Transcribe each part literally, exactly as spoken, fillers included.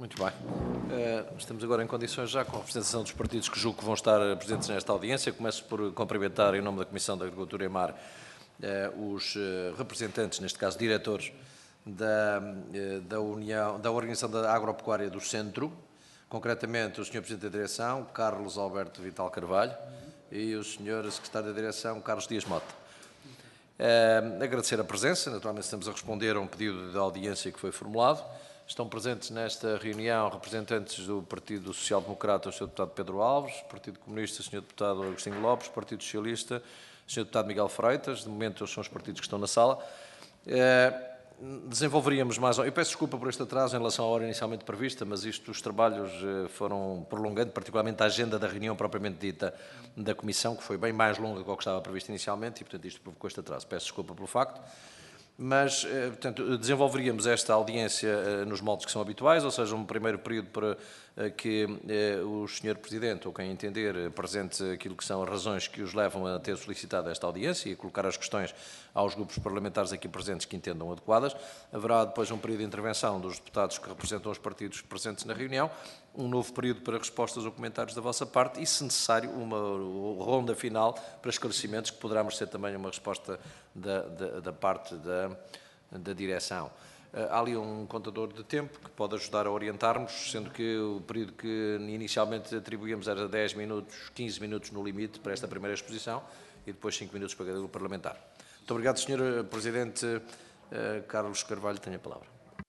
Muito bem. Uh, estamos agora em condições já com a representação dos partidos que julgo que vão estar presentes nesta audiência. Começo por cumprimentar, em nome da Comissão da Agricultura e Mar, uh, os uh, representantes, neste caso diretores, da, uh, da, União, da Organização da Agropecuária do Centro, concretamente o senhor Presidente da Direção, Carlos Alberto Vital Carvalho, e o senhor Secretário da Direção, Carlos Dias Mota. Uh, agradecer a presença, naturalmente estamos a responder a um pedido de audiência que foi formulado. Estão presentes nesta reunião representantes do Partido Social Democrata, o senhor Deputado Pedro Alves, Partido Comunista, o senhor Deputado Agostinho Lopes, Partido Socialista, o senhor Deputado Miguel Freitas. De momento, eles são os partidos que estão na sala. Desenvolveríamos mais... Eu peço desculpa por este atraso em relação à hora inicialmente prevista, mas isto, os trabalhos foram prolongando, particularmente a agenda da reunião propriamente dita da Comissão, que foi bem mais longa do que o que estava previsto inicialmente, e, portanto, isto provocou este atraso. Peço desculpa pelo facto. Mas, portanto, desenvolveríamos esta audiência nos moldes que são habituais, ou seja, um primeiro período para que o senhor Presidente, ou quem entender, apresente aquilo que são as razões que os levam a ter solicitado esta audiência e a colocar as questões aos grupos parlamentares aqui presentes que entendam adequadas. Haverá depois um período de intervenção dos deputados que representam os partidos presentes na reunião, um novo período para respostas ou comentários da vossa parte e, se necessário, uma ronda final para esclarecimentos, que poderá merecer também uma resposta da, da, da parte da, da direção. Há ali um contador de tempo que pode ajudar a orientar-nos, sendo que o período que inicialmente atribuímos era dez minutos, quinze minutos no limite para esta primeira exposição e depois cinco minutos para cada grupo parlamentar. Muito obrigado, senhor Presidente. Carlos Carvalho, tem a palavra.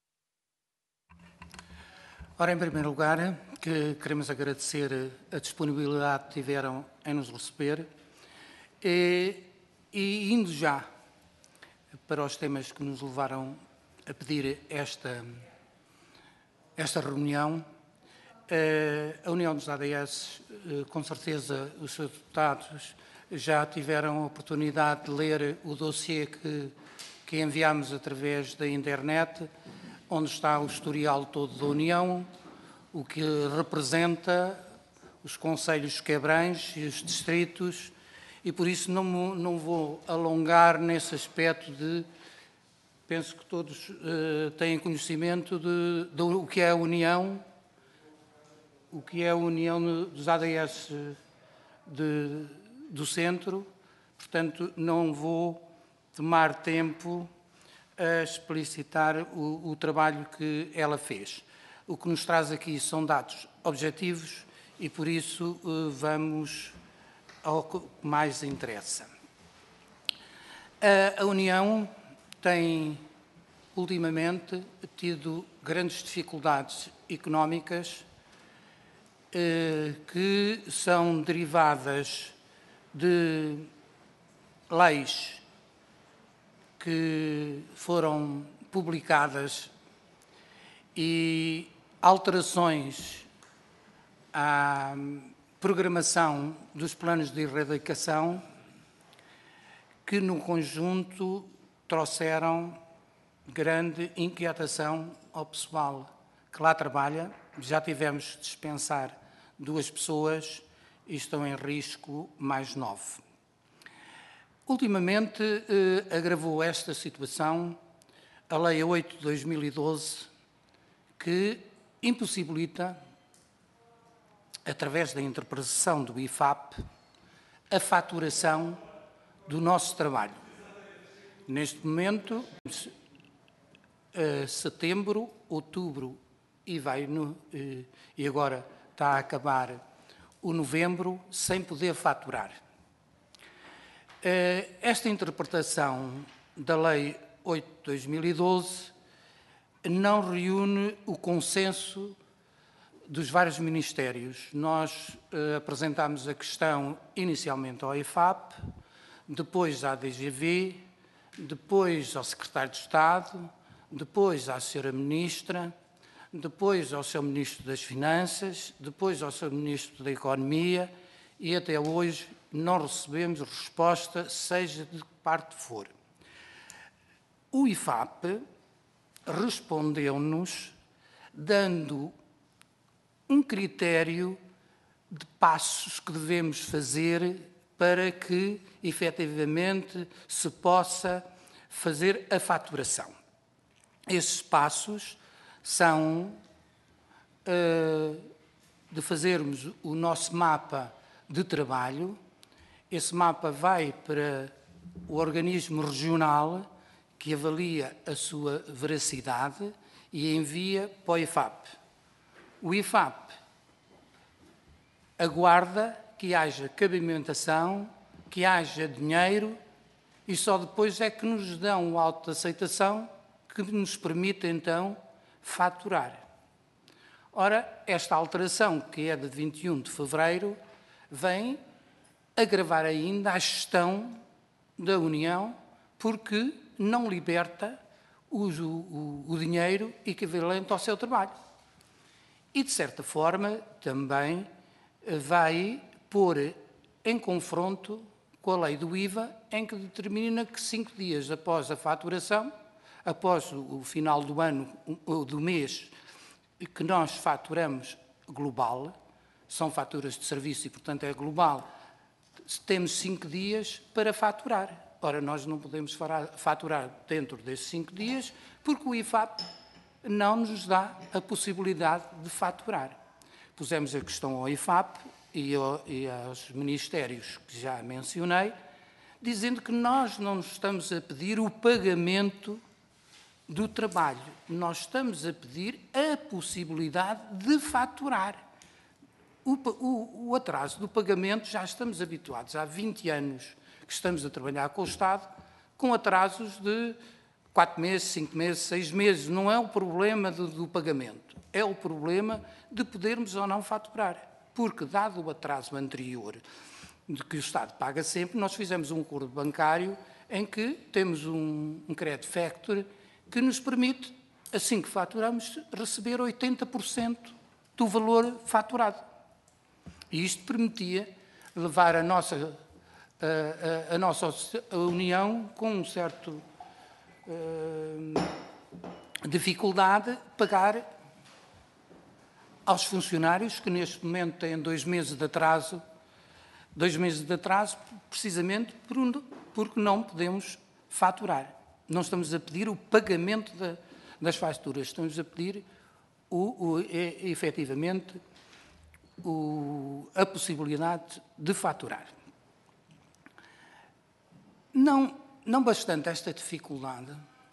Ora, em primeiro lugar, que queremos agradecer a disponibilidade que tiveram em nos receber e, e indo já para os temas que nos levaram a pedir esta, esta reunião, a União dos A D S, com certeza os seus deputados já tiveram a oportunidade de ler o dossiê que, que enviámos através da internet, onde está o historial todo da União, o que representa os concelhos que abrange e os distritos, e por isso não, não vou alongar nesse aspecto de... Penso que todos uh, têm conhecimento de, de o que é a União, o que é a União dos A D S de, do Centro, portanto não vou tomar tempo a explicitar o, o trabalho que ela fez. O que nos traz aqui são dados objetivos e, por isso, vamos ao que mais interessa. A, a União tem, ultimamente, tido grandes dificuldades económicas eh, que são derivadas de leis que foram publicadas e alterações à programação dos planos de erradicação que, no conjunto, trouxeram grande inquietação ao pessoal que lá trabalha. Já tivemos de dispensar duas pessoas e estão em risco mais nove. Ultimamente, eh, agravou esta situação a Lei oito de dois mil e doze, que impossibilita, através da interpretação do I F A P, a faturação do nosso trabalho. Neste momento, eh, setembro, outubro e, vai no, eh, e agora está a acabar o novembro sem poder faturar. Esta interpretação da Lei oito de dois mil e doze não reúne o consenso dos vários ministérios. Nós eh, apresentámos a questão inicialmente ao I F A P, depois à D G V, depois ao Secretário de Estado, depois à senhora Ministra, depois ao seu Ministro das Finanças, depois ao seu Ministro da Economia e até hoje não recebemos resposta, seja de que parte for. O I F A P respondeu-nos dando um critério de passos que devemos fazer para que, efetivamente, se possa fazer a faturação. Esses passos são de fazermos o nosso mapa de trabalho. Esse mapa vai para o organismo regional que avalia a sua veracidade e envia para o I F A P. O I F A P aguarda que haja cabimentação, que haja dinheiro e só depois é que nos dão o auto de aceitação que nos permite então faturar. Ora, esta alteração, que é de vinte e um de fevereiro, vem agravar ainda a gestão da União, porque não liberta o, o, o dinheiro equivalente ao seu trabalho. E, de certa forma, também vai pôr em confronto com a lei do I V A, em que determina que cinco dias após a faturação, após o final do ano, ou do mês, que nós faturamos global, são faturas de serviço e, portanto, é global, temos cinco dias para faturar. Ora, nós não podemos faturar dentro desses cinco dias porque o I F A P não nos dá a possibilidade de faturar. Pusemos a questão ao I F A P e, ao, e aos ministérios que já mencionei, dizendo que nós não estamos a pedir o pagamento do trabalho, nós estamos a pedir a possibilidade de faturar. O, o, o atraso do pagamento, já estamos habituados há vinte anos que estamos a trabalhar com o Estado, com atrasos de quatro meses, cinco meses, seis meses. Não é o problema do, do pagamento, é o problema de podermos ou não faturar. Porque, dado o atraso anterior, de que o Estado paga sempre, nós fizemos um acordo bancário em que temos um, um credit factor que nos permite, assim que faturamos, receber oitenta por cento do valor faturado. E isto permitia levar a nossa, a, a, a nossa União com um certo uh, dificuldade pagar aos funcionários que neste momento têm dois meses de atraso, dois meses de atraso precisamente por, porque não podemos faturar. Não estamos a pedir o pagamento de, das faturas, estamos a pedir o, o, é, efetivamente o, a possibilidade de faturar. Não, não bastante esta dificuldade,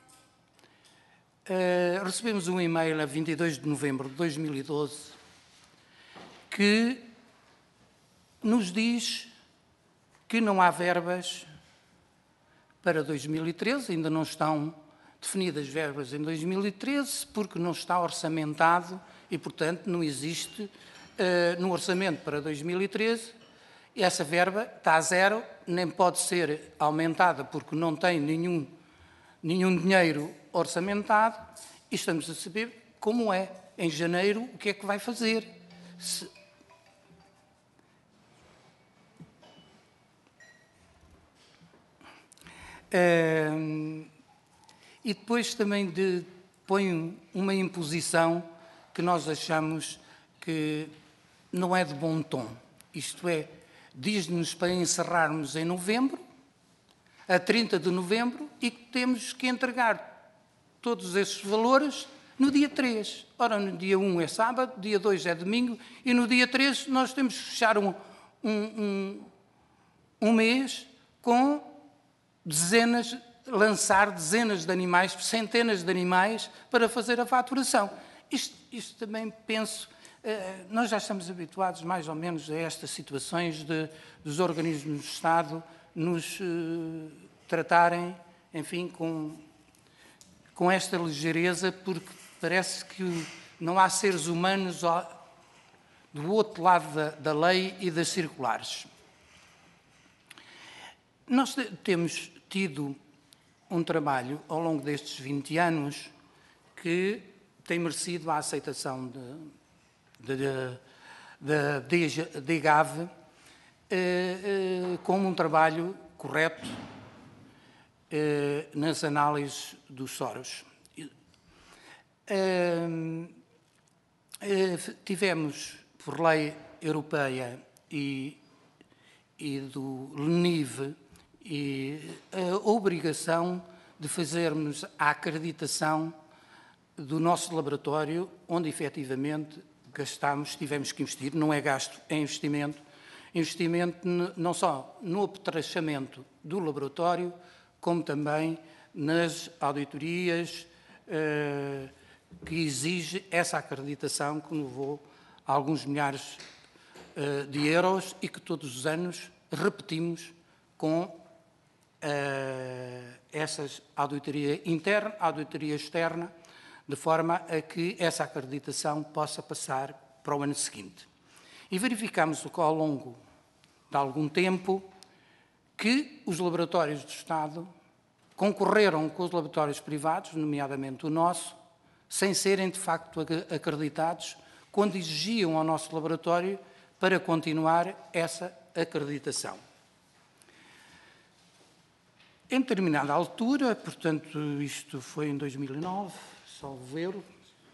uh, recebemos um e-mail a vinte e dois de novembro de dois mil e doze que nos diz que não há verbas para dois mil e treze, ainda não estão definidas verbas em dois mil e treze, porque não está orçamentado e, portanto, não existe uh, no orçamento para dois mil e treze. Essa verba está a zero, nem pode ser aumentada porque não tem nenhum, nenhum dinheiro orçamentado e estamos a saber como é. Em janeiro, o que é que vai fazer? Se, Uh, e depois também de, põe uma imposição que nós achamos que não é de bom tom. Isto é, diz-nos para encerrarmos em novembro, a trinta de novembro, e que temos que entregar todos esses valores no dia três. Ora, no dia um é sábado, dia dois é domingo, e no dia três nós temos que fechar um, um, um, um mês com dezenas, lançar dezenas de animais, centenas de animais, para fazer a faturação. Isto, isto também penso, eh, nós já estamos habituados mais ou menos a estas situações de, dos organismos de Estado nos eh, tratarem, enfim, com, com esta ligeireza, porque parece que não há seres humanos ao, do outro lado da, da lei e das circulares. Nós temos tido um trabalho ao longo destes vinte anos que tem merecido a aceitação da D G A V eh, como um trabalho correto eh, nas análises dos Soros. Eh, eh, tivemos, por lei europeia e, e do L N I V, e a obrigação de fazermos a acreditação do nosso laboratório, onde efetivamente gastámos, tivemos que investir, não é gasto, é investimento, investimento não só no apetrechamento do laboratório, como também nas auditorias eh, que exige essa acreditação que levou a alguns milhares eh, de euros e que todos os anos repetimos com eh, essas auditoria interna, auditoria externa, de forma a que essa acreditação possa passar para o ano seguinte. E verificamos ao longo de algum tempo que os laboratórios do Estado concorreram com os laboratórios privados, nomeadamente o nosso, sem serem de facto acreditados, quando exigiam ao nosso laboratório para continuar essa acreditação. Em determinada altura, portanto, isto foi em dois mil e nove, salvo erro,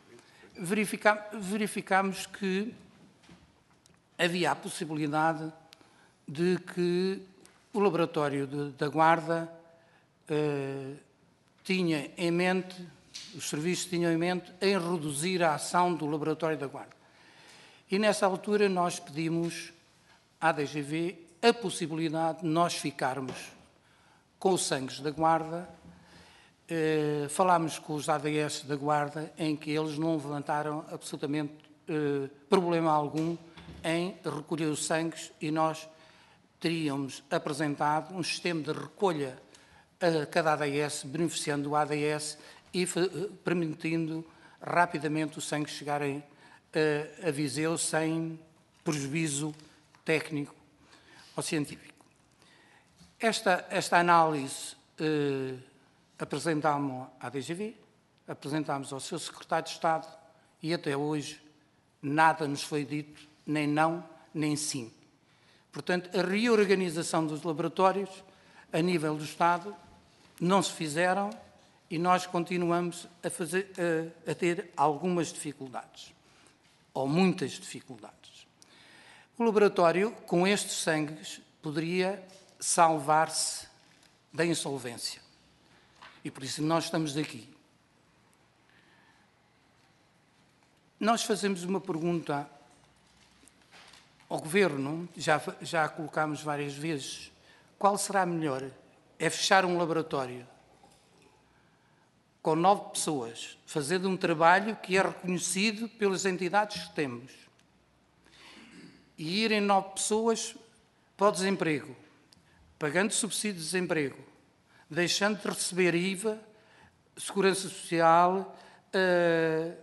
verificámos que havia a possibilidade de que o laboratório de, da Guarda eh, tinha em mente, os serviços tinham em mente, em reduzir a ação do laboratório da Guarda. E nessa altura nós pedimos à D G V a possibilidade de nós ficarmos com os sangues da Guarda. Eh, falámos com os A D S da Guarda, em que eles não levantaram absolutamente eh, problema algum em recolher os sangues, e nós teríamos apresentado um sistema de recolha a cada A D S, beneficiando o A D S e permitindo rapidamente os sangues chegarem a, a Viseu sem prejuízo técnico ou científico. Esta, esta análise eh, apresentámos à D G V, apresentámos ao seu secretário de Estado e até hoje nada nos foi dito, nem não, nem sim. Portanto, a reorganização dos laboratórios a nível do Estado não se fizeram e nós continuamos a, fazer, a, a ter algumas dificuldades, ou muitas dificuldades. O laboratório, com estes sangues, poderia salvar-se da insolvência. E por isso nós estamos aqui. Nós fazemos uma pergunta ao Governo, já, já a colocámos várias vezes: qual será melhor? É fechar um laboratório com nove pessoas, fazendo um trabalho que é reconhecido pelas entidades que temos, e irem nove pessoas para o desemprego, pagando subsídio de desemprego, deixando de receber I V A, Segurança Social, uh,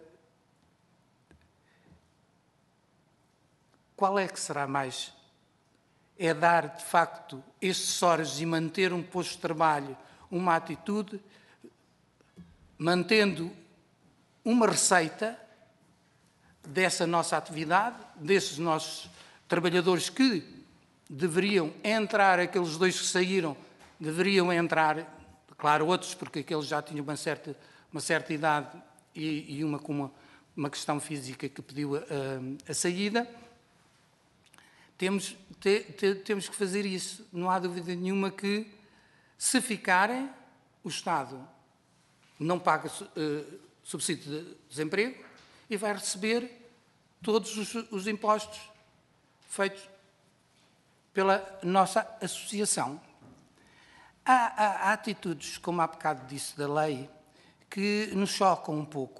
qual é que será mais? É dar, de facto, estes horas e manter um posto de trabalho, uma atitude, mantendo uma receita dessa nossa atividade, desses nossos trabalhadores que deveriam entrar, aqueles dois que saíram, deveriam entrar, claro, outros, porque aqueles já tinham uma certa, uma certa idade e, e uma com uma, uma questão física que pediu a, a, a saída. Temos, te, te, temos que fazer isso. Não há dúvida nenhuma que, se ficarem, o Estado não paga uh, subsídio de desemprego e vai receber todos os, os impostos feitos pela nossa associação. Há, há, há atitudes, como há bocado disse, da lei, que nos chocam um pouco.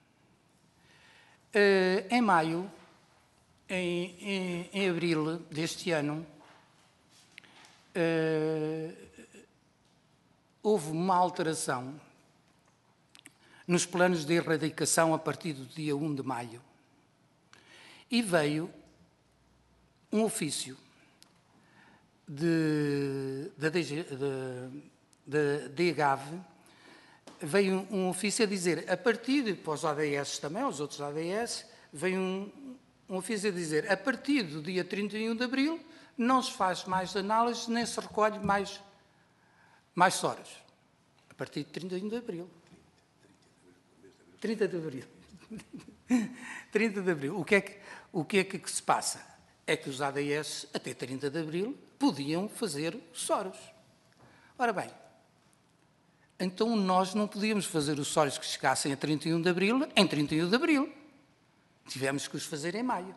Uh, em maio, em, em, em abril deste ano, uh, houve uma alteração nos planos de erradicação a partir do dia primeiro de maio. E veio um ofício de, da D H V, veio um ofício a dizer, a partir, para os A D S também, os outros A D S, veio um, um ofício a dizer, a partir do dia trinta e um de abril, não se faz mais análise, nem se recolhe mais, mais soros. A partir de trinta e um de abril. trinta de abril. trinta de abril. O que, é que, o que é que se passa? É que os A D S, até trinta de abril, podiam fazer soros. Ora bem, então nós não podíamos fazer os soros que chegassem a trinta e um de abril em trinta e um de abril. tivemos que os fazer em maio.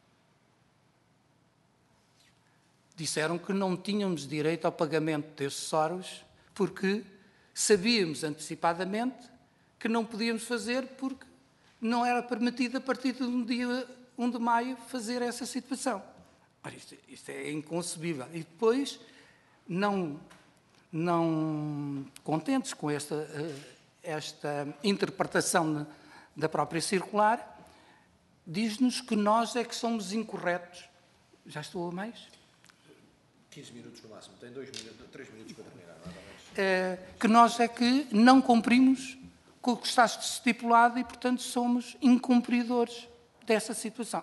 Disseram que não tínhamos direito ao pagamento desses soros porque sabíamos antecipadamente que não podíamos fazer porque não era permitido a partir do dia um de maio fazer essa situação. Ora, isto, isto é inconcebível. E depois, não, não contentes com esta, esta interpretação da própria circular, diz-nos que nós é que somos incorretos. Já estou a mais? quinze minutos no máximo, tem dois minutos, três minutos para terminar, nada mais. É, que nós é que não cumprimos com o que está estipulado e, portanto, somos incumpridores dessa situação.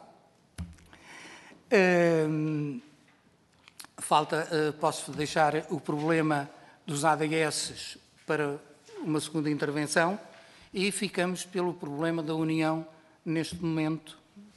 É, falta, é, posso deixar o problema dos A D S para uma segunda intervenção e ficamos pelo problema da União neste momento.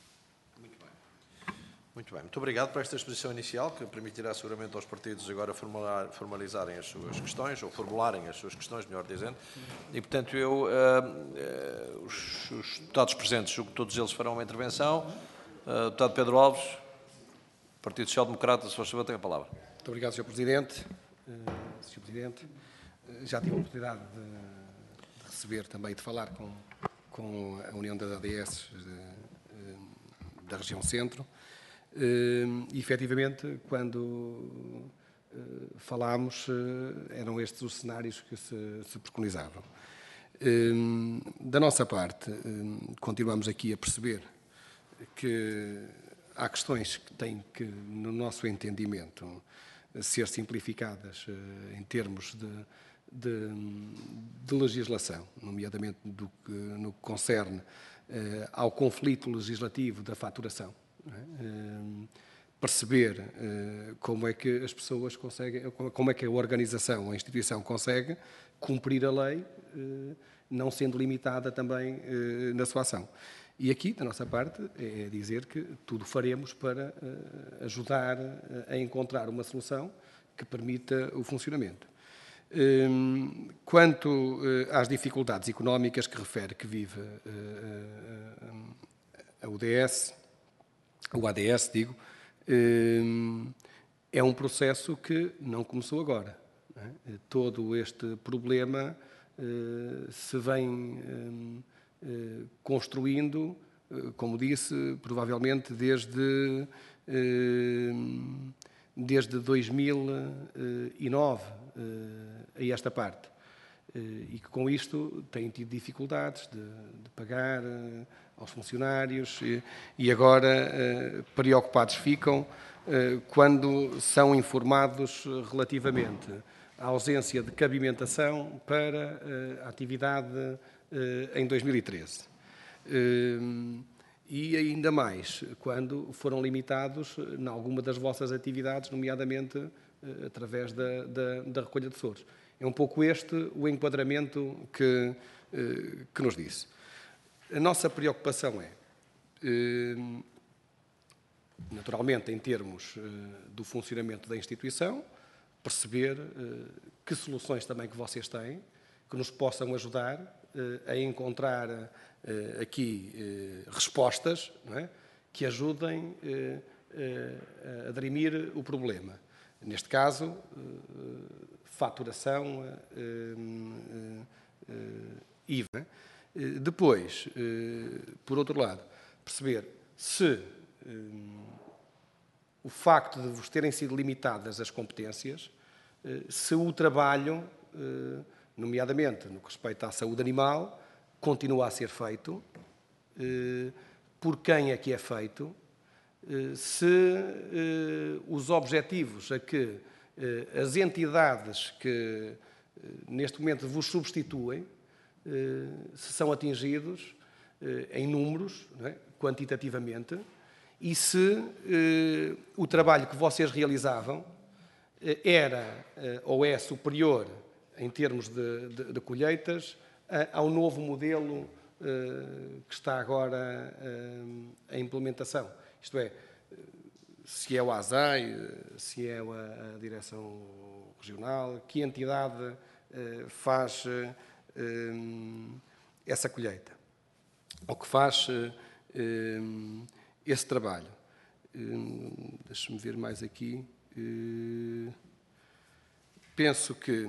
Muito bem, muito obrigado por esta exposição inicial, que permitirá seguramente aos partidos agora formular, formalizarem as suas questões, ou formularem as suas questões, melhor dizendo, e portanto eu, uh, uh, os, os deputados presentes, julgo que todos eles farão uma intervenção. Uh, deputado Pedro Alves, Partido Social Democrata, se faz favor, tem a palavra. Muito obrigado, senhor Presidente. Uh, senhor Presidente, uh, já tive a oportunidade de, de receber também, de falar com, com a União das A D S de, uh, da região centro. Uh, e, efetivamente, quando uh, falámos, uh, eram estes os cenários que se, se preconizavam. Uh, da nossa parte, uh, continuamos aqui a perceber que há questões que têm que, no nosso entendimento, ser simplificadas uh, em termos de, de, de legislação, nomeadamente do que, no que concerne uh, ao conflito legislativo da faturação. Uh, perceber uh, como é que as pessoas conseguem, como é que a organização, a instituição consegue cumprir a lei, uh, não sendo limitada também uh, na sua ação. E aqui, da nossa parte, é dizer que tudo faremos para uh, ajudar a encontrar uma solução que permita o funcionamento. Uh, quanto uh, às dificuldades económicas que refere que vive uh, uh, a U D S, o A D S, digo, é um processo que não começou agora. Não é? Todo este problema se vem construindo, como disse, provavelmente desde, desde dois mil e nove a esta parte. E que com isto têm tido dificuldades de, de pagar aos funcionários e, e agora eh, preocupados ficam eh, quando são informados relativamente à ausência de cabimentação para eh, a atividade eh, em dois mil e treze. Eh, e ainda mais quando foram limitados em alguma das vossas atividades, nomeadamente eh, através da, da, da recolha de soros. É um pouco este o enquadramento que, eh, que nos disse. A nossa preocupação é, naturalmente, em termos do funcionamento da instituição, perceber que soluções também que vocês têm, que nos possam ajudar a encontrar aqui respostas, não é? Que ajudem a dirimir o problema. Neste caso, faturação, I V A. Depois, por outro lado, perceber se o facto de vos terem sido limitadas as competências, se o trabalho, nomeadamente no que respeita à saúde animal, continua a ser feito, por quem é que é feito, se os objetivos a que as entidades que neste momento vos substituem, se são atingidos em números, não é? Quantitativamente, e se eh, o trabalho que vocês realizavam eh, era eh, ou é superior em termos de, de, de colheitas a, ao novo modelo eh, que está agora eh, em implementação. Isto é, se é o A S A I, se é a, a Direção Regional, que entidade eh, faz eh, essa colheita, ou que faz esse trabalho. Deixe-me ver mais aqui. Penso que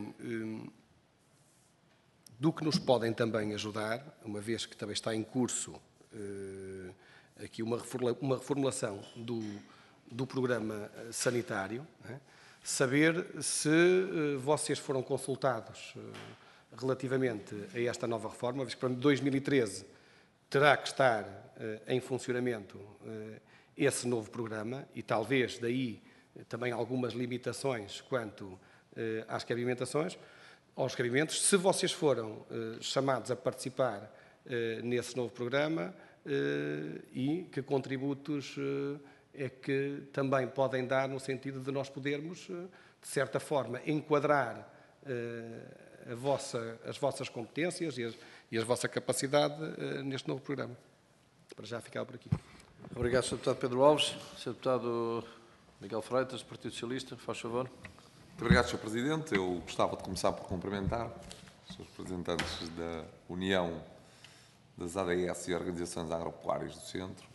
do que nos podem também ajudar, uma vez que também está em curso aqui uma reformulação do, do programa sanitário, né? Saber se vocês foram consultados relativamente a esta nova reforma, visto que para dois mil e treze terá que estar em funcionamento esse novo programa e talvez daí também algumas limitações quanto às cabimentações, aos cabimentos. Se vocês foram chamados a participar nesse novo programa e que contributos é que também podem dar no sentido de nós podermos, de certa forma, enquadrar a vossa, as vossas competências e, as, e a vossa capacidade neste novo programa. Para já ficar por aqui. Obrigado, senhor Deputado Pedro Alves. senhor Deputado Miguel Freitas, do Partido Socialista, faz favor. Muito obrigado, senhor Presidente. Eu gostava de começar por cumprimentar os senhores representantes da União das A D S e Organizações Agropecuárias do Centro.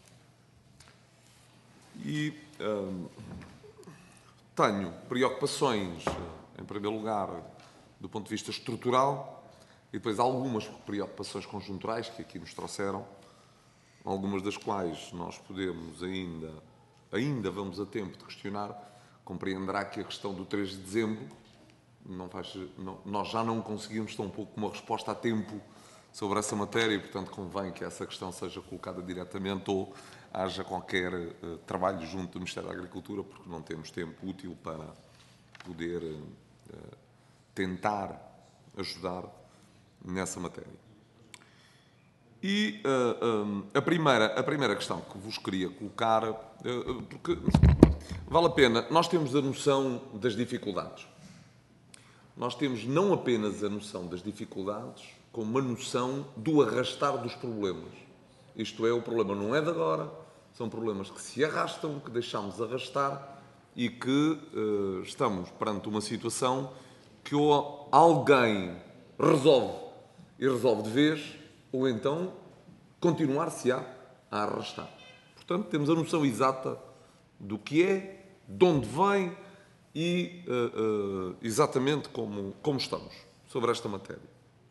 E hum, tenho preocupações, em primeiro lugar, do ponto de vista estrutural, e depois algumas preocupações conjunturais que aqui nos trouxeram, algumas das quais nós podemos ainda, ainda vamos a tempo de questionar. Compreenderá que a questão do três de dezembro, não faz, não, nós já não conseguimos tão pouco uma resposta a tempo sobre essa matéria e, portanto, convém que essa questão seja colocada diretamente ou haja qualquer uh, trabalho junto do Ministério da Agricultura, porque não temos tempo útil para poder uh, tentar ajudar nessa matéria. E uh, um, a, primeira, a primeira questão que vos queria colocar, uh, porque vale a pena, nós temos a noção das dificuldades. Nós temos não apenas a noção das dificuldades, como uma noção do arrastar dos problemas. Isto é, o problema não é de agora, são problemas que se arrastam, que deixamos arrastar e que uh, estamos perante uma situação que ou alguém resolve e resolve de vez, ou então continuar-se-á a arrastar. Portanto, temos a noção exata do que é, de onde vem e uh, uh, exatamente como, como estamos sobre esta matéria.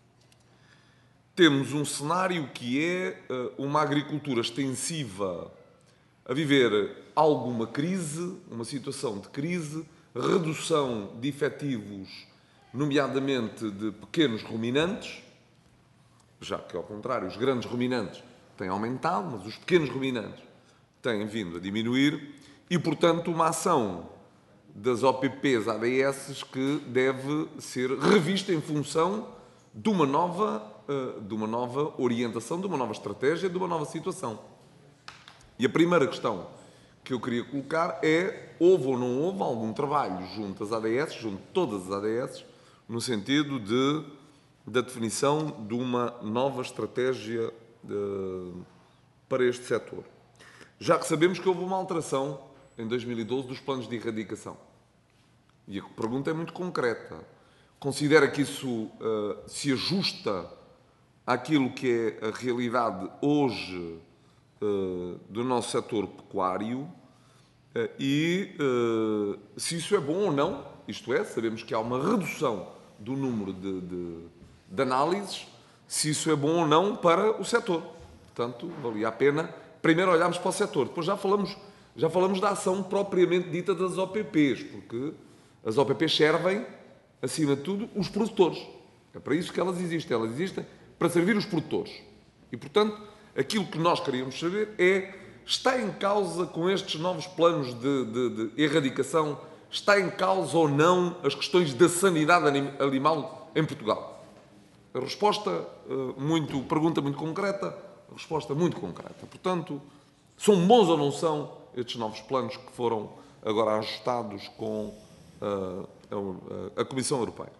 Temos um cenário que é uh, uma agricultura extensiva a viver alguma crise, uma situação de crise, redução de efetivos, nomeadamente de pequenos ruminantes, já que, ao contrário, os grandes ruminantes têm aumentado, mas os pequenos ruminantes têm vindo a diminuir e, portanto, uma ação das O P Ps A D S que deve ser revista em função de uma nova, de uma nova orientação, de uma nova estratégia, de uma nova situação. E a primeira questão que eu queria colocar é: houve ou não houve algum trabalho junto às A D S, junto de todas as A D S, no sentido de, da definição de uma nova estratégia de, para este setor? Já que sabemos que houve uma alteração em dois mil e doze dos planos de erradicação. E a pergunta é muito concreta. Considera que isso uh, se ajusta àquilo que é a realidade hoje uh, do nosso setor pecuário uh, e uh, se isso é bom ou não? Isto é, sabemos que há uma redução do número de, de, de análises, se isso é bom ou não para o setor. Portanto, valia a pena primeiro olharmos para o setor, depois já falamos, já falamos da ação propriamente dita das O P Ps, porque as O P Ps servem, acima de tudo, os produtores. É para isso que elas existem. Elas existem para servir os produtores. E, portanto, aquilo que nós queríamos saber é: está em causa, com estes novos planos de, de, de erradicação, está em causa ou não as questões da sanidade animal em Portugal? A resposta, muito, pergunta muito concreta, a resposta muito concreta. Portanto, são bons ou não são estes novos planos que foram agora ajustados com uh, a, a Comissão Europeia?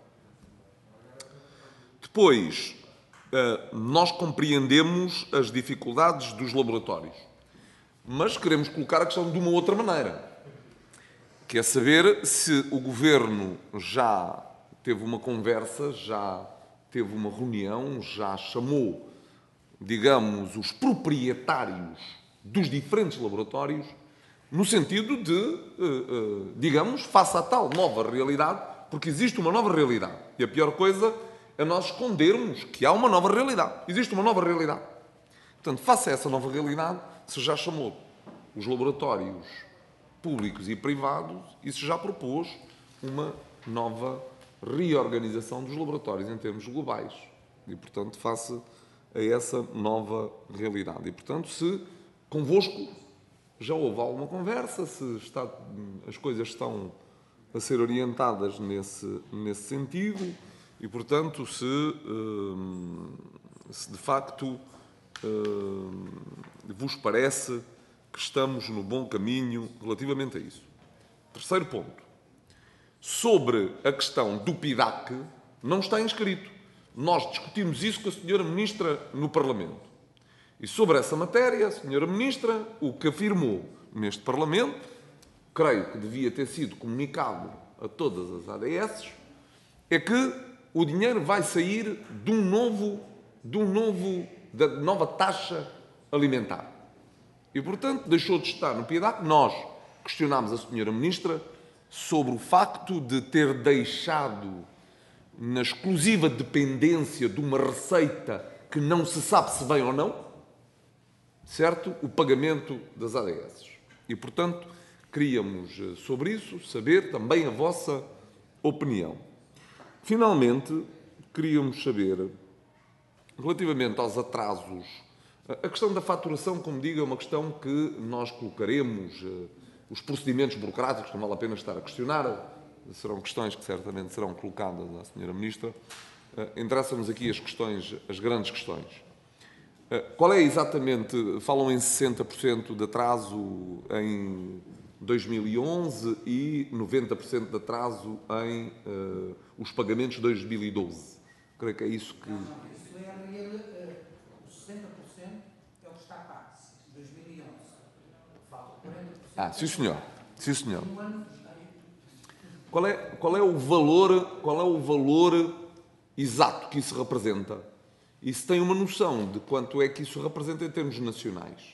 Depois, uh, nós compreendemos as dificuldades dos laboratórios, mas queremos colocar a questão de uma outra maneira, que é saber se o Governo já teve uma conversa, já teve uma reunião, já chamou digamos, os proprietários dos diferentes laboratórios, no sentido de, digamos, face a tal nova realidade, porque existe uma nova realidade. E a pior coisa é nós escondermos que há uma nova realidade. Existe uma nova realidade. Portanto, face a essa nova realidade, se já chamou os laboratórios públicos e privados e se já propôs uma nova reorganização dos laboratórios em termos globais. E, portanto, face a essa nova realidade. E, portanto, se convosco já houve alguma conversa, se está, as coisas estão a ser orientadas nesse, nesse sentido e, portanto, se, se de facto vos parece que estamos no bom caminho relativamente a isso. Terceiro ponto. Sobre a questão do P I D A C, não está inscrito. Nós discutimos isso com a senhora Ministra no Parlamento. E sobre essa matéria, a senhora Ministra, o que afirmou neste Parlamento, creio que devia ter sido comunicado a todas as A D S, é que o dinheiro vai sair de um novo, de um novo, da nova taxa alimentar. E, portanto, deixou de estar no P I D A C. Nós questionámos a senhora Ministra sobre o facto de ter deixado na exclusiva dependência de uma receita que não se sabe se vem ou não, certo? O pagamento das A D S. E, portanto, queríamos, sobre isso, saber também a vossa opinião. Finalmente, queríamos saber, relativamente aos atrasos, a questão da faturação, como digo, é uma questão que nós colocaremos, os procedimentos burocráticos, não vale a pena estar a questionar, serão questões que certamente serão colocadas à senhora Ministra. Interessam-nos aqui as questões, as grandes questões. Qual é exatamente, falam em sessenta por cento de atraso em dois mil e onze e noventa por cento de atraso em uh, os pagamentos de dois mil e doze. Creio que é isso que... Não, não, isso é ele, uh, os sessenta por cento é o que está pago, dois mil e onze. Falta quarenta por cento. Ah, sim senhor, sim senhor. Qual é, qual é o valor, qual é o valor exato que isso representa? E se tem uma noção de quanto é que isso representa em termos nacionais?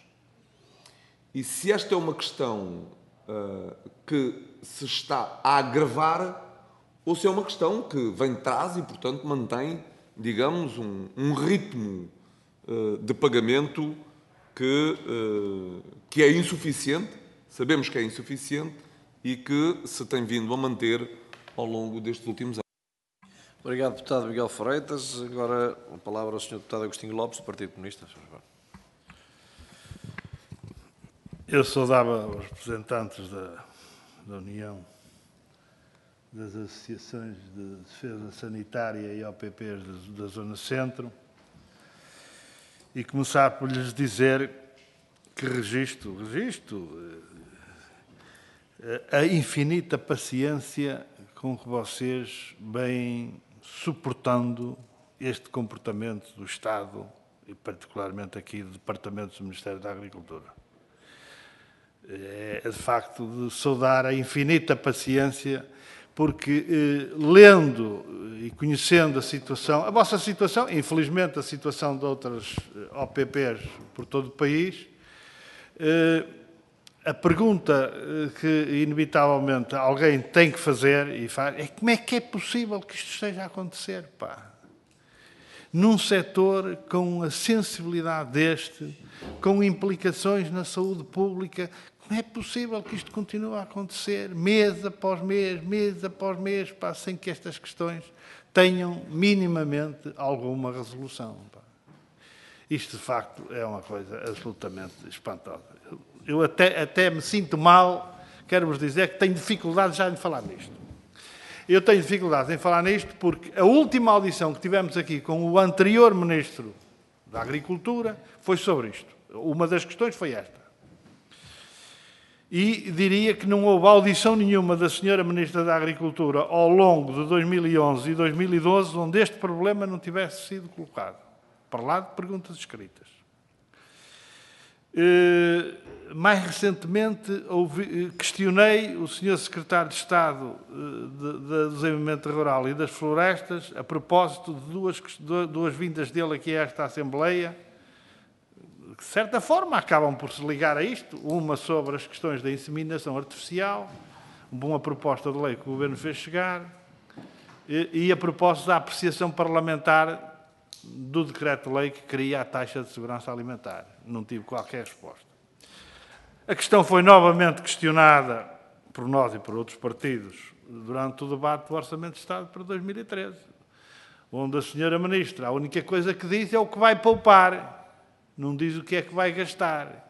E se esta é uma questão uh, que se está a agravar ou se é uma questão que vem de trás e, portanto, mantém, digamos, um, um ritmo uh, de pagamento que, uh, que é insuficiente, sabemos que é insuficiente e que se tem vindo a manter ao longo destes últimos anos. Obrigado, deputado Miguel Freitas. Agora a palavra ao senhor deputado Agostinho Lopes, do Partido Comunista. Eu saudava os representantes da, da União das Associações de Defesa Sanitária e O P Ps da, da Zona Centro e começar por lhes dizer que registro, registro a infinita paciência com que vocês vêm suportando este comportamento do Estado e particularmente aqui do Departamento do Ministério da Agricultura. É, de facto, de saudar a infinita paciência, porque eh, lendo e conhecendo a situação, a vossa situação, infelizmente a situação de outras O P Ps por todo o país, eh, a pergunta que, inevitavelmente, alguém tem que fazer e faz é como é que é possível que isto esteja a acontecer, pá? Num setor com a sensibilidade deste, com implicações na saúde pública, como é possível que isto continue a acontecer mês após mês, mês após mês, pá, sem que estas questões tenham minimamente alguma resolução, pá? Isto, de facto, é uma coisa absolutamente espantosa. Eu até, até me sinto mal, quero-vos dizer que tenho dificuldade já em falar nisto. Eu tenho dificuldade em falar nisto porque a última audição que tivemos aqui com o anterior Ministro da Agricultura foi sobre isto. Uma das questões foi esta. E diria que não houve audição nenhuma da senhora Ministra da Agricultura ao longo de dois mil e onze e dois mil e doze onde este problema não tivesse sido colocado. Para lá de perguntas escritas. Mais recentemente, ouvi, questionei o senhor Secretário de Estado do Desenvolvimento Rural e das Florestas a propósito de duas, duas vindas dele aqui a esta Assembleia de certa forma, acabam por se ligar a isto. Uma sobre as questões da inseminação artificial, uma proposta de lei que o Governo fez chegar, e, e a proposta da apreciação parlamentar do decreto-lei que cria a taxa de segurança alimentar. Não tive qualquer resposta. A questão foi novamente questionada por nós e por outros partidos durante o debate do Orçamento de Estado para dois mil e treze, onde a senhora Ministra, a única coisa que diz é o que vai poupar, não diz o que é que vai gastar.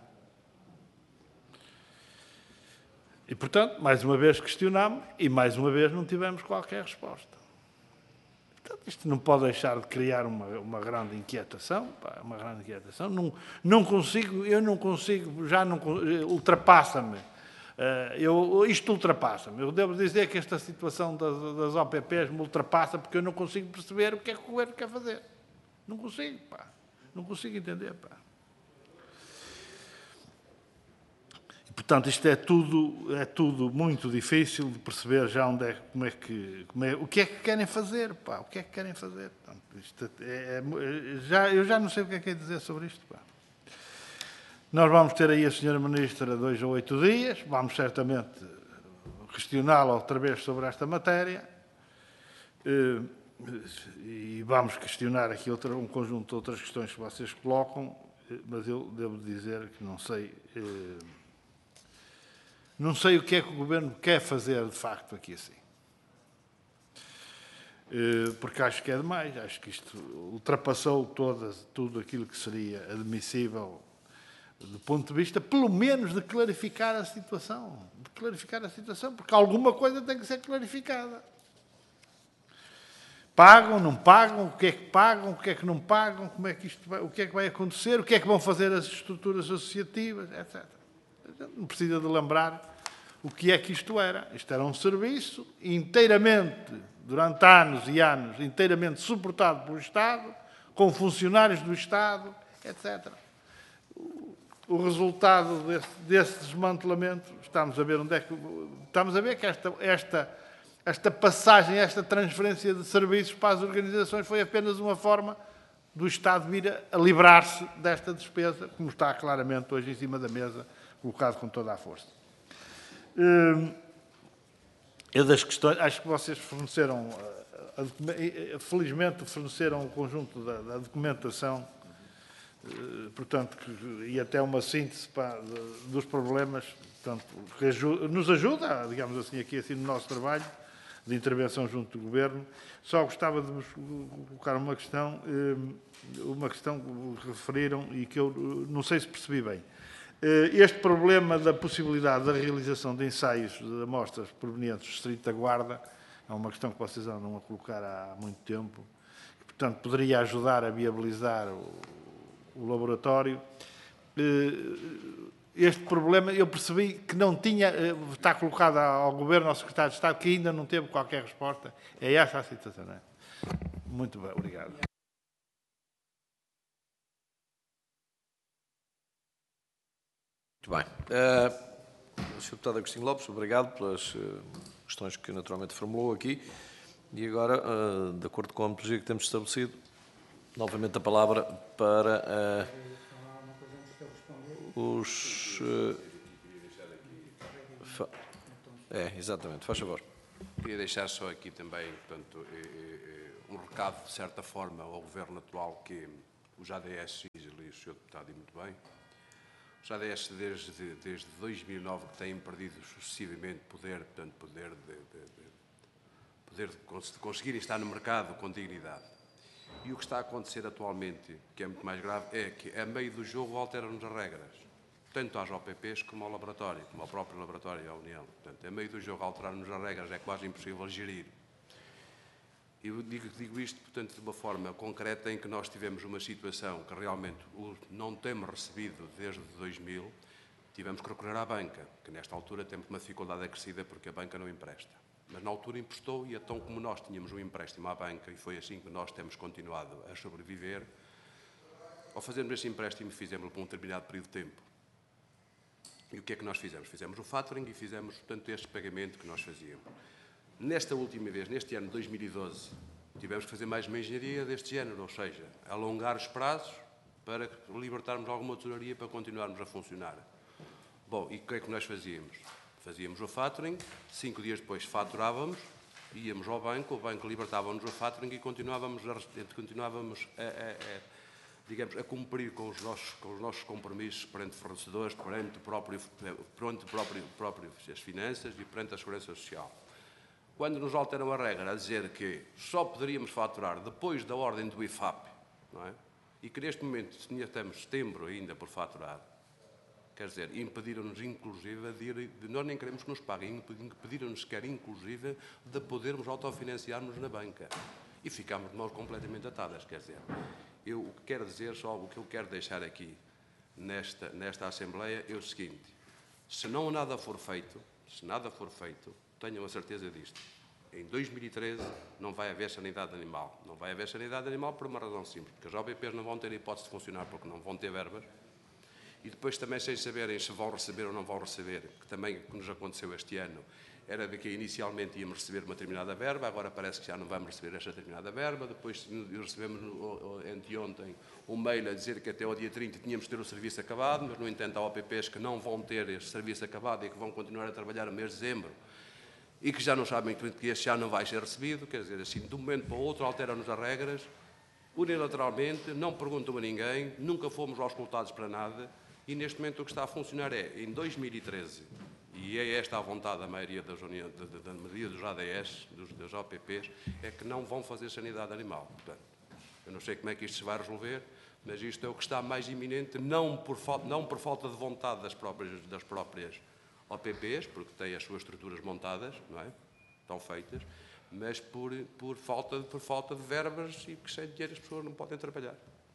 E, portanto, mais uma vez questionámos e, mais uma vez, não tivemos qualquer resposta. Portanto, isto não pode deixar de criar uma, uma grande inquietação, pá, uma grande inquietação. Não, não consigo, eu não consigo, já não, ultrapassa-me. Uh, eu, isto ultrapassa-me. Eu devo dizer que esta situação das, das O P Ps me ultrapassa porque eu não consigo perceber o que é que o Governo quer fazer. Não consigo, pá. Não consigo entender, pá. Portanto, isto é tudo, é tudo muito difícil de perceber já onde é, como é que, como é, o que é que querem fazer, pá, o que é que querem fazer. Portanto, isto é, é, já, eu já não sei o que é que é dizer sobre isto, pá. Nós vamos ter aí a senhora Ministra dois ou oito dias, vamos certamente questioná-la outra vez sobre esta matéria e vamos questionar aqui outra, um conjunto de outras questões que vocês colocam, mas eu devo dizer que não sei... Não sei o que é que o Governo quer fazer, de facto, aqui assim. Porque acho que é demais, acho que isto ultrapassou todas, tudo aquilo que seria admissível do ponto de vista, pelo menos, de clarificar a situação. De clarificar a situação, porque alguma coisa tem que ser clarificada. Pagam, não pagam, o que é que pagam, o que é que não pagam, como é que isto vai, o que é que vai acontecer, o que é que vão fazer as estruturas associativas, etcétera. Não precisa de lembrar o que é que isto era. Isto era um serviço inteiramente, durante anos e anos, inteiramente suportado pelo Estado, com funcionários do Estado, etcétera. O resultado desse, desse desmantelamento, estamos a ver onde é que... Estamos a ver que esta, esta, esta passagem, esta transferência de serviços para as organizações foi apenas uma forma do Estado vir a livrar-se desta despesa, como está claramente hoje em cima da mesa, colocado com toda a força. Eu das questões, acho que vocês forneceram, felizmente forneceram o conjunto da, da documentação, portanto, e até uma síntese para, dos problemas, portanto, que ajuda, nos ajuda, digamos assim, aqui assim no nosso trabalho de intervenção junto do Governo. Só gostava de vos colocar uma questão, uma questão que referiram e que eu não sei se percebi bem. Este problema da possibilidade da realização de ensaios de amostras provenientes do Distrito da Guarda é uma questão que vocês andam a colocar há muito tempo, que, portanto, poderia ajudar a viabilizar o, o laboratório. Este problema, eu percebi que não tinha, está colocado ao Governo, ao Secretário de Estado, que ainda não teve qualquer resposta. É essa a situação, não é? Muito bem, obrigado. Muito bem. Uh, senhor Deputado Agostinho Lopes, obrigado pelas uh, questões que naturalmente formulou aqui. E agora, uh, de acordo com a metodologia que temos estabelecido, novamente a palavra para uh, os... Uh, fa... É, exatamente, faz favor. Queria deixar só aqui também, portanto, um recado, de certa forma, ao Governo atual, que os A D S, e o senhor Deputado, e muito bem, os A D S desde, desde dois mil e nove que têm perdido sucessivamente poder, portanto, poder de, de, de, poder de conseguirem estar no mercado com dignidade. E o que está a acontecer atualmente, que é muito mais grave, é que, a meio do jogo, alteram-nos as regras, tanto às O P Ps como ao laboratório, como ao próprio laboratório e à União. Portanto, a meio do jogo, alterar-nos as regras é quase impossível gerir. Eu digo, digo isto, portanto, de uma forma concreta em que nós tivemos uma situação que realmente não temos recebido desde dois mil, tivemos que recorrer à banca, que nesta altura temos uma dificuldade acrescida porque a banca não empresta. Mas na altura emprestou e então, como nós tínhamos um empréstimo à banca, e foi assim que nós temos continuado a sobreviver, ao fazermos este empréstimo fizemos por um determinado período de tempo. E o que é que nós fizemos? Fizemos o factoring e fizemos, portanto, este pagamento que nós fazíamos. Nesta última vez, neste ano de dois mil e doze, tivemos que fazer mais uma engenharia deste género, ou seja, alongar os prazos para libertarmos alguma tesouraria para continuarmos a funcionar. Bom, e o que é que nós fazíamos? Fazíamos o factoring, cinco dias depois faturávamos, íamos ao banco, o banco libertava-nos o factoring e continuávamos a, continuávamos a, a, a, digamos, a cumprir com os, nossos, com os nossos compromissos perante fornecedores, perante, o próprio, perante o próprio, próprio, as finanças e perante a segurança social. Quando nos alteram a regra a dizer que só poderíamos faturar depois da ordem do I F A P, não é? E que neste momento temos setembro ainda por faturar, quer dizer, impediram-nos inclusive de, ir, de nós nem queremos que nos paguem, impediram-nos sequer inclusive de podermos autofinanciar-nos na banca. E ficámos de mãos completamente atadas, quer dizer. Eu o que quero dizer, só o que eu quero deixar aqui nesta, nesta Assembleia é o seguinte: se não nada for feito, se nada for feito, tenham a certeza disto. Em dois mil e treze não vai haver sanidade animal. Não vai haver sanidade animal por uma razão simples, porque as O B Ps não vão ter hipótese de funcionar porque não vão ter verbas. E depois também sem saberem se vão receber ou não vão receber, que também o que nos aconteceu este ano era de que inicialmente íamos receber uma determinada verba, agora parece que já não vamos receber esta determinada verba, depois recebemos anteontem um mail a dizer que até ao dia trinta tínhamos de ter o serviço acabado, mas no entanto há O P Ps que não vão ter este serviço acabado e que vão continuar a trabalhar no mês de dezembro e que já não sabem que este já não vai ser recebido, quer dizer, assim, de um momento para o outro alteram-nos as regras, unilateralmente, não perguntam a ninguém, nunca fomos auscultados para nada. E neste momento o que está a funcionar é, em dois mil e treze, e é esta a vontade da maioria, das união, da, da, da maioria dos A D S, dos, das O P Ps, é que não vão fazer sanidade animal. Portanto, eu não sei como é que isto se vai resolver, mas isto é o que está mais iminente, não por, não por falta de vontade das próprias, das próprias O P Ps, porque têm as suas estruturas montadas, não é? Estão feitas, mas por, por, falta, por falta de verbas e que sem dinheiro as pessoas não podem trabalhar.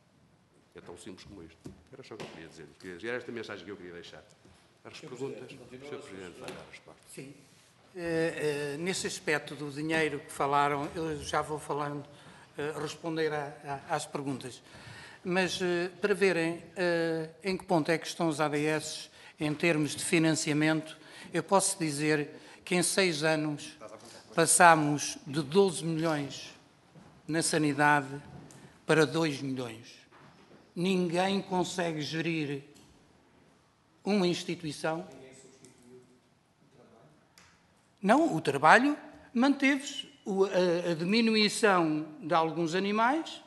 É tão simples como isto. Era só o que eu queria dizer. E era esta mensagem que eu queria deixar. As perguntas, senhor Presidente, vai dar a resposta. Sim. Uh, uh, nesse aspecto do dinheiro que falaram, eu já vou falando, uh, responder a, a, às perguntas. Mas uh, para verem uh, em que ponto é que estão os A D S em termos de financiamento, eu posso dizer que em seis anos passámos de doze milhões na sanidade para dois milhões. Ninguém consegue gerir uma instituição. Não, o trabalho manteve-se. A, a diminuição de alguns animais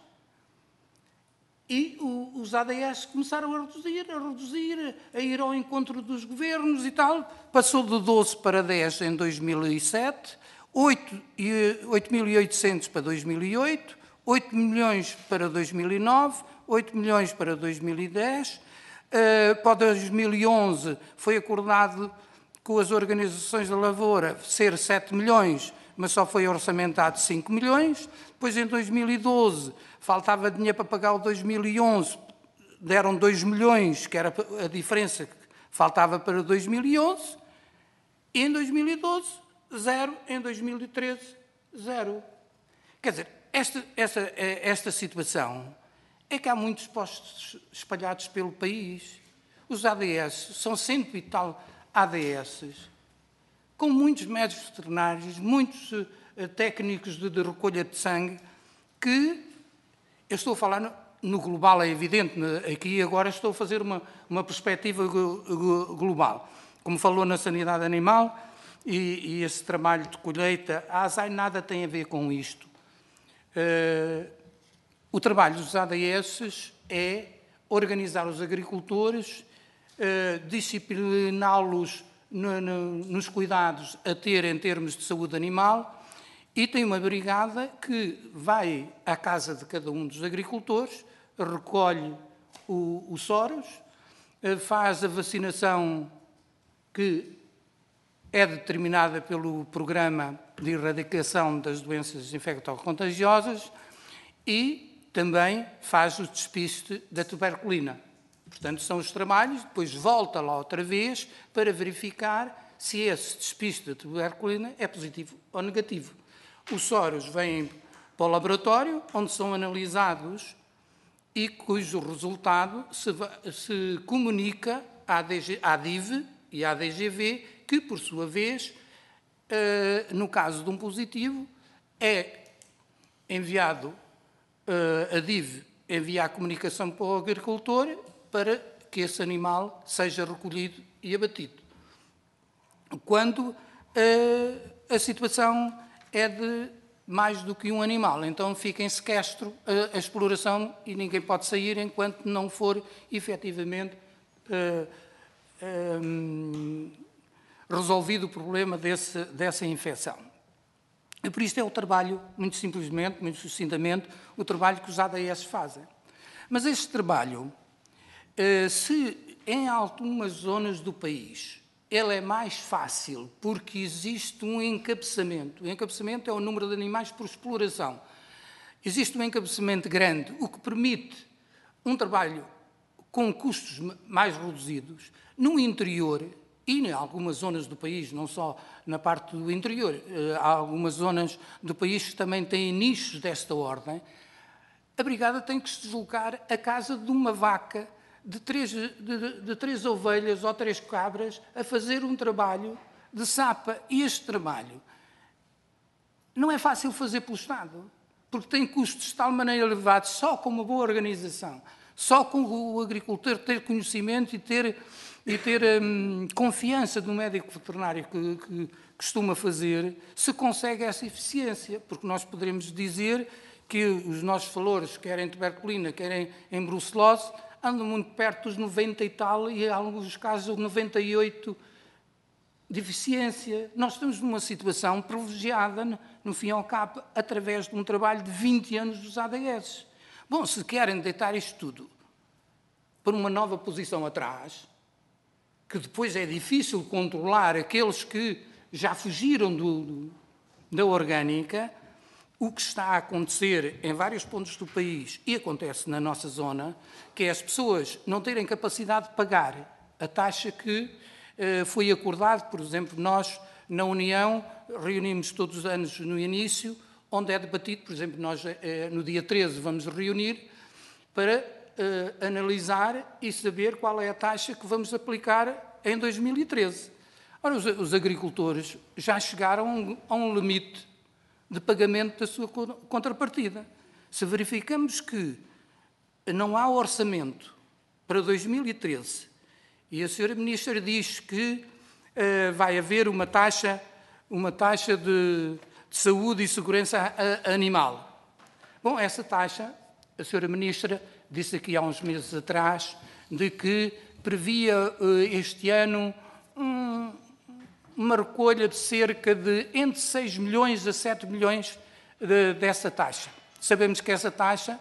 e o, os A D S começaram a reduzir, a reduzir, a ir ao encontro dos governos e tal. Passou de doze para dez em dois mil e sete, oito mil e oitocentos para dois mil e oito, oito milhões para dois mil e nove, oito milhões para dois mil e dez, uh, para dois mil e onze foi acordado com as organizações da lavoura ser sete milhões, mas só foi orçamentado cinco milhões, depois em dois mil e doze faltava dinheiro para pagar o dois mil e onze, deram dois milhões, que era a diferença que faltava para dois mil e onze, e em dois mil e doze, zero, em dois mil e treze, zero. Quer dizer, esta, esta, esta situação é que há muitos postos espalhados pelo país. Os A D S, são cento e tal A D S, com muitos médicos veterinários, muitos uh, técnicos de, de recolha de sangue, que, eu estou a falar no, no global, é evidente, aqui agora estou a fazer uma, uma perspectiva global. Como falou na sanidade animal e, e esse trabalho de colheita, a ASAI nada tem a ver com isto. Uh, o trabalho dos A D S é organizar os agricultores, uh, discipliná-los no, no, nos cuidados a ter em termos de saúde animal, e tem uma brigada que vai à casa de cada um dos agricultores, recolhe o, o Soros, uh, faz a vacinação que é determinada pelo Programa de Erradicação das Doenças Infecto-Contagiosas e também faz o despiste da tuberculina. Portanto, são os trabalhos, depois volta lá outra vez para verificar se esse despiste da tuberculina é positivo ou negativo. Os Soros vêm para o laboratório, onde são analisados e cujo resultado se, se comunica à, D G, à D I V e à D G V, que, por sua vez, uh, no caso de um positivo, é enviado uh, a D I V envia a comunicação para o agricultor para que esse animal seja recolhido e abatido. Quando uh, a situação é de mais do que um animal, então fica em sequestro a, a exploração e ninguém pode sair enquanto não for efetivamente uh, um, resolvido o problema desse, dessa infecção. E por isto é o trabalho, muito simplesmente, muito sucintamente, o trabalho que os A D S fazem. Mas este trabalho, se em algumas zonas do país ele é mais fácil porque existe um encabeçamento. O encabeçamento é o número de animais por exploração. Existe um encabeçamento grande, o que permite um trabalho com custos mais reduzidos. No interior, e em algumas zonas do país, não só na parte do interior, há algumas zonas do país que também têm nichos desta ordem, a brigada tem que se deslocar à casa de uma vaca, de três, de, de, de três ovelhas ou três cabras, a fazer um trabalho de sapa. E este trabalho não é fácil fazer pelo Estado, porque tem custos de tal maneira elevados, só com uma boa organização, só com o agricultor ter conhecimento e ter... e ter hum, confiança do médico veterinário que, que costuma fazer, se consegue essa eficiência, porque nós poderemos dizer que os nossos valores, quer em tuberculina, quer em, em brucelose, andam muito perto dos noventa e tal, e em alguns casos noventa e oito de eficiência. Nós estamos numa situação privilegiada, no, no fim ao cabo, através de um trabalho de vinte anos dos A D S. Bom, se querem deitar isto tudo por uma nova posição atrás, que depois é difícil controlar aqueles que já fugiram do, do, da orgânica, o que está a acontecer em vários pontos do país, e acontece na nossa zona, que é as pessoas não terem capacidade de pagar a taxa que eh, foi acordado. Por exemplo, nós, na União, reunimos todos os anos no início, onde é debatido, por exemplo, nós eh, no dia treze vamos reunir para Uh, analisar e saber qual é a taxa que vamos aplicar em dois mil e treze. Ora, os, os agricultores já chegaram a um, a um limite de pagamento da sua contrapartida. Se verificamos que não há orçamento para dois mil e treze e a senhora Ministra diz que uh, vai haver uma taxa, uma taxa de, de saúde e segurança a, a animal. Bom, essa taxa, a senhora Ministra disse aqui há uns meses atrás, de que previa uh, este ano um, uma recolha de cerca de entre seis milhões a sete milhões de, dessa taxa. Sabemos que essa taxa,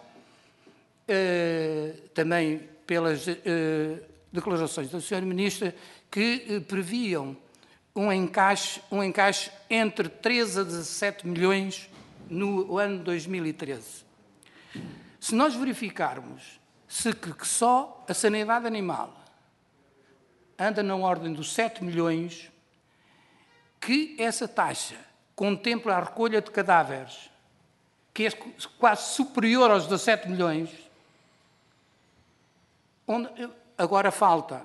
uh, também pelas uh, declarações da senhora Ministra, que uh, previam um encaixe, um encaixe entre treze a dezassete milhões no ano dois mil e treze. Se nós verificarmos se que, que só a sanidade animal anda na ordem dos sete milhões, que essa taxa contempla a recolha de cadáveres, que é quase superior aos dezassete milhões, onde agora falta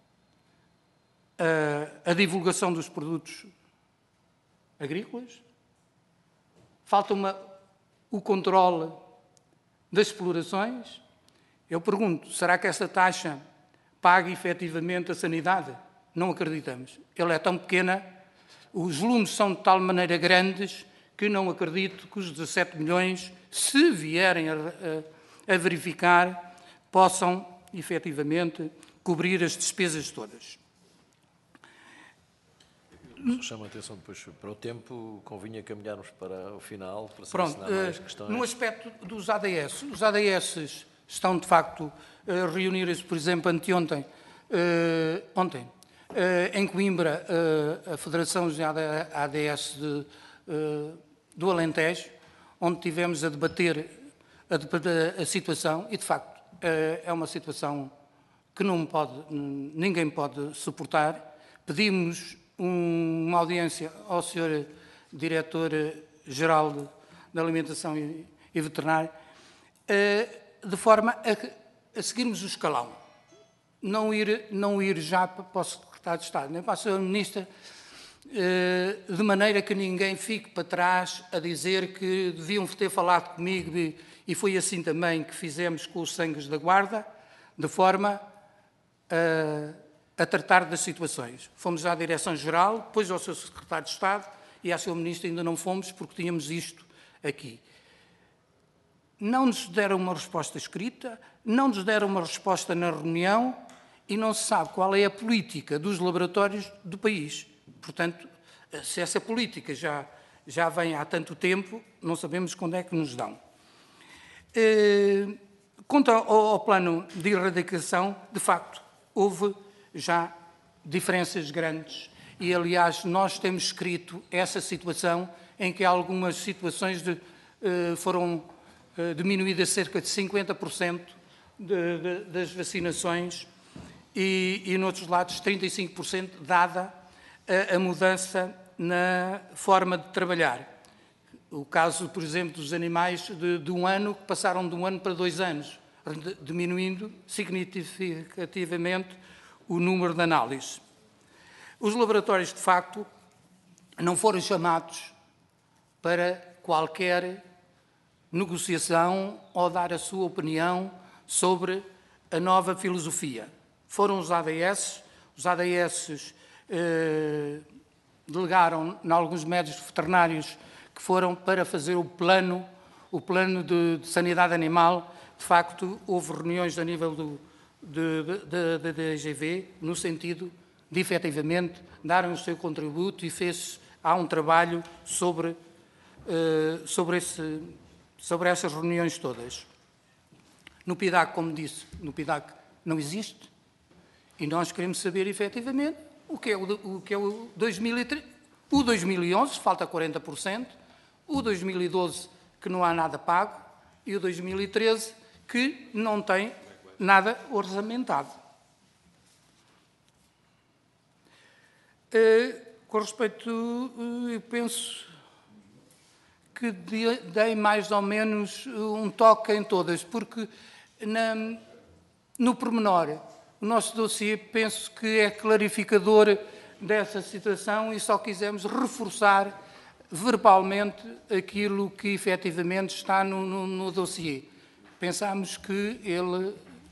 a, a divulgação dos produtos agrícolas, falta uma, o controle das explorações. Eu pergunto, será que essa taxa paga efetivamente a sanidade? Não acreditamos. Ela é tão pequena, os volumes são de tal maneira grandes, que não acredito que os dezassete milhões, se vierem a, a, a verificar, possam efetivamente cobrir as despesas todas. Chama a atenção depois para o tempo, convinha caminharmos para o final, para Pronto, mais questões. No aspecto dos A D S, os A D S estão de facto a reunir-se, por exemplo, anteontem, uh, ontem, uh, em Coimbra, uh, a Federação de A D S de, uh, do Alentejo, onde tivemos a debater a, debater a situação, e de facto uh, é uma situação que não pode, ninguém pode suportar. Pedimos uma audiência ao senhor Diretor-Geral da Alimentação e Veterinária, de forma a, a seguirmos o escalão, não ir, não ir já para o Secretário de Estado, nem para a senhora Ministra, de maneira que ninguém fique para trás a dizer que deviam ter falado comigo, e foi assim também que fizemos com os sangues da Guarda, de forma a, a tratar das situações. Fomos à Direção-Geral, depois ao seu Secretário de Estado e ao seu Ministro ainda não fomos, porque tínhamos isto aqui. Não nos deram uma resposta escrita, não nos deram uma resposta na reunião e não se sabe qual é a política dos laboratórios do país. Portanto, se essa política já, já vem há tanto tempo, não sabemos quando é que nos dão. Eh, quanto ao, ao plano de erradicação, de facto, houve já diferenças grandes e, aliás, nós temos escrito essa situação em que algumas situações de, eh, foram eh, diminuídas cerca de cinquenta por cento de, de, das vacinações e, e, noutros lados, trinta e cinco por cento, dada a, a mudança na forma de trabalhar. O caso, por exemplo, dos animais de, de um ano, que passaram de um ano para dois anos, diminuindo significativamente o número de análises. Os laboratórios, de facto, não foram chamados para qualquer negociação ou dar a sua opinião sobre a nova filosofia. Foram os A D S, os A D S eh, delegaram em alguns médicos veterinários que foram para fazer o plano, o plano de, de sanidade animal. De facto, houve reuniões a nível do, da D G V, no sentido de, efetivamente, darem o seu contributo e fez, há um trabalho sobre, uh, sobre, esse, sobre essas reuniões todas. No P I D A C, como disse, no P I D A C não existe e nós queremos saber, efetivamente, o que é o, o, que é o dois mil e treze. O dois mil e onze, falta quarenta por cento, o dois mil e doze, que não há nada pago, e o dois mil e treze, que não tem nada orçamentado. Uh, com respeito, uh, eu penso que dei mais ou menos um toque em todas, porque na, no pormenor, o nosso dossiê penso que é clarificador dessa situação e só quisemos reforçar verbalmente aquilo que efetivamente está no, no, no dossiê. Pensámos que ele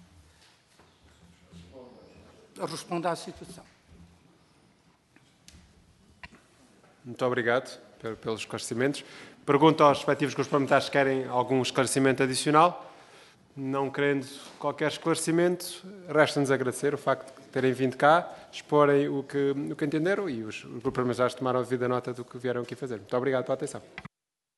responde à situação. Muito obrigado pelos esclarecimentos. Pergunto aos respectivos grupos parlamentares se querem algum esclarecimento adicional. Não querendo qualquer esclarecimento, resta-nos agradecer o facto de terem vindo cá, exporem o que, o que entenderam e os, os grupos parlamentares tomaram a devida nota do que vieram aqui fazer. Muito obrigado pela atenção.